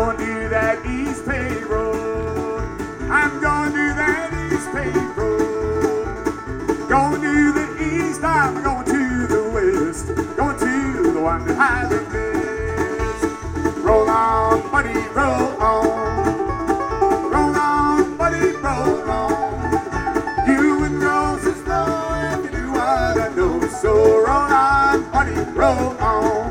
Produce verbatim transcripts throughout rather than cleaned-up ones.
gonna do that East Bay Road. I'm gonna do that East Bay Road. Gonna do the East, I'm going to the West. Going to the one that Highland Mist. Roll on, buddy, roll on. Roll on, buddy, roll on. You and Roses know if you do what I know. So roll on, buddy, roll on.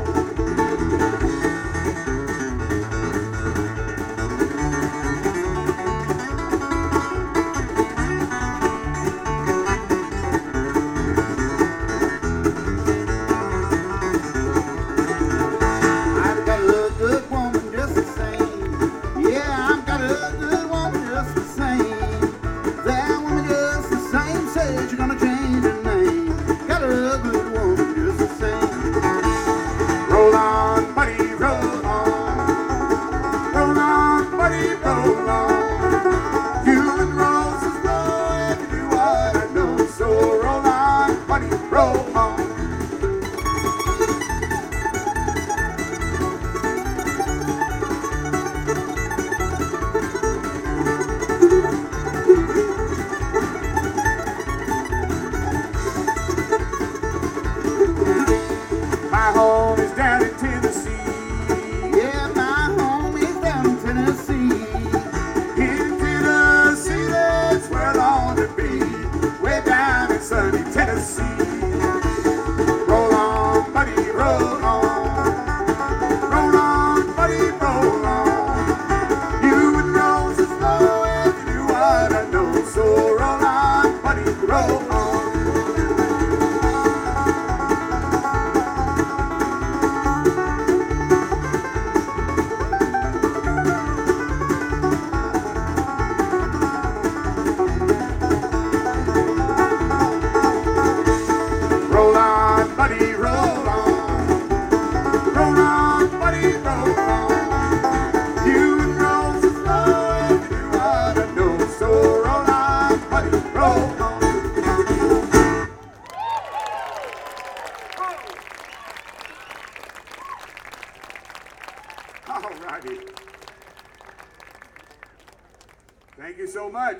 Thank you so much.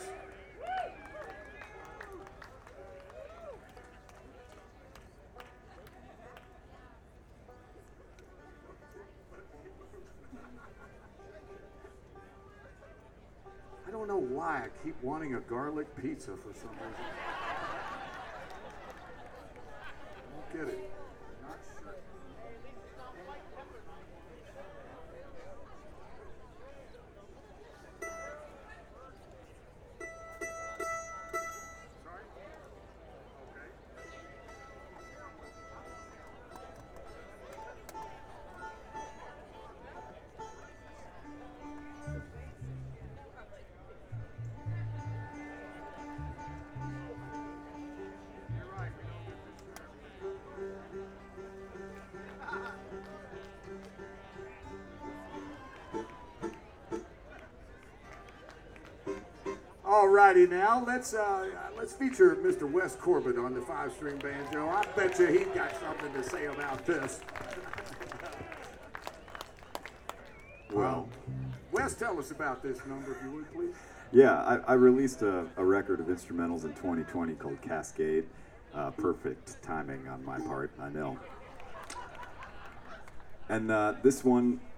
I don't know why I keep wanting a garlic pizza for some reason. I don't get it. Not sure. Alrighty now, let's uh, let's feature Mister Wes Corbett on the five-string banjo. I bet you he's got something to say about this. Well, Wes, tell us about this number, if you would, please. Yeah, I, I released a, a record of instrumentals in twenty twenty called Cascade. Uh, perfect timing on my part, I know. And uh, this one